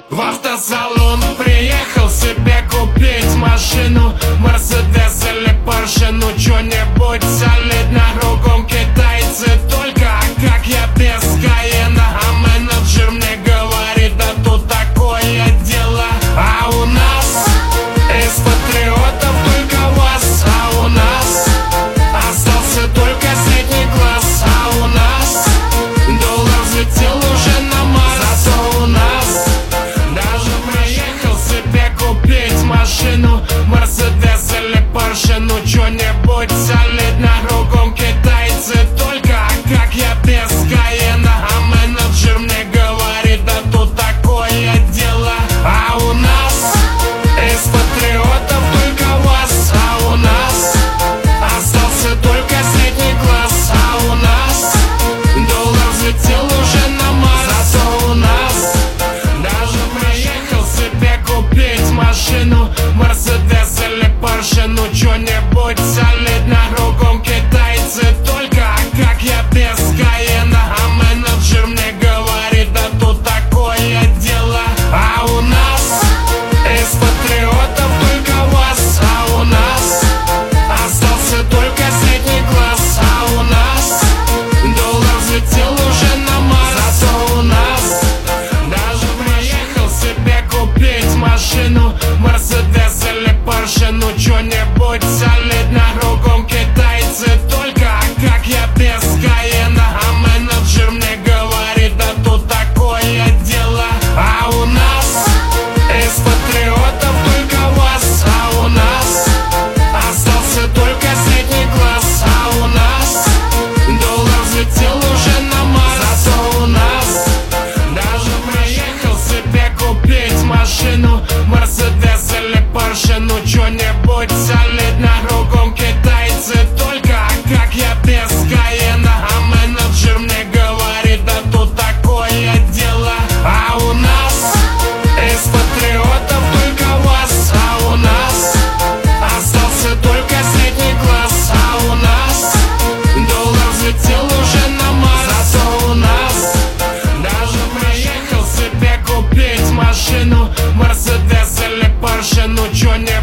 В автосалон приехал себе купить машину, Мерседес или Порше, ну чё-нибудь солидно. Кругом китайцы только, а как я без Каена. А менеджер мне говорит, да тут такое дело. А у нас из патриотов только вас, а у нас остался только средний класс. А у нас доллар взлетел уже на Марс. Зато у нас даже приехал себе купить машину, Мерседес или Порше, ну чё-нибудь солидно. Кругом китайцы только, а как я без Каена. А менеджер мне говорит, да тут такое дело. А у нас из патриотов только вас, а у нас остался только средний класс. А у нас доллар взлетел уже на Марс. Зато у нас даже приехал себе купить машину, Мерседес или Порше, ну чё-нибудь солидно. Кругом китайцы только, а как я без Каена. А менеджер мне говорит, да тут такое дело. А у нас из патриотов только вас, а у нас остался только средний класс. А у нас доллар взлетел уже на Марс. Зато у нас даже приехал себе купить машину, Мерседес или Порше, ну чё-нибудь солидно. Кругом китайцы только, а как я без Каена. А менеджер мне говорит, да тут такое дело. А у нас из патриотов только вас, а у нас остался только средний класс. А у нас доллар взлетел уже на Марс. Зато у нас даже приехал себе купить машину, Мерседес или Порше, ну чё-нибудь солидно. Кругом китайцы только, а как я без Каена. А менеджер мне говорит, да тут такое дело. А у нас из патриотов только вас, а у нас остался только средний класс. А у нас доллар взлетел уже на Марс. Зато у нас даже приехал себе купить машину, Мерседес или Порше, ну чё-нибудь